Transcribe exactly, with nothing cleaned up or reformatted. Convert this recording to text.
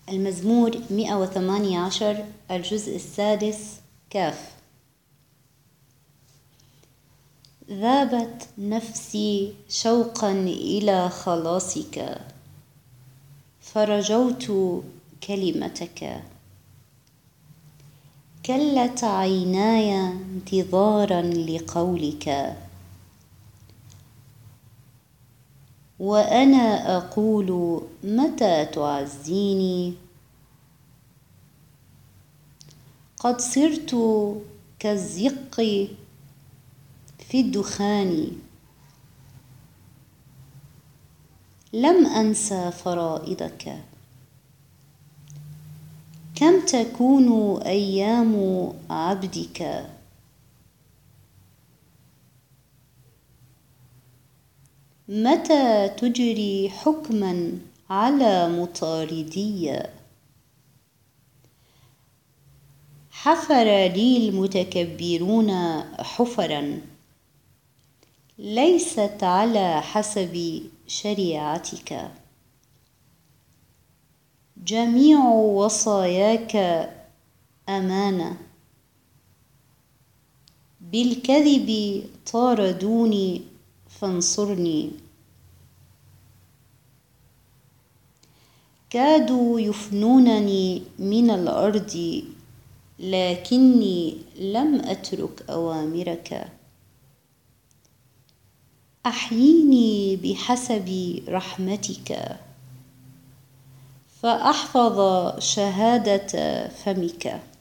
المزمور مئة وثمانية عشر الجزء السادس كاف. ذابت نفسي شوقا إلى خلاصك، فرجوت كلمتك. كلت عيناي انتظارا لقولك، وأنا أقول متى تعزيني؟ قد صرت كالزق في الدخان، لم أنس فرائضك. كم تكون أيام عبدك، متى تجري حكما على مطاردي؟ حفر لي المتكبرون حفرا ليست على حسب شريعتك. جميع وصاياك أمانة، بالكذب طاردوني فانصرني. كادوا يفنونني من الأرض، لكني لم أترك أوامرك. أحييني بحسب رحمتك، فأحفظ شهادة فمك.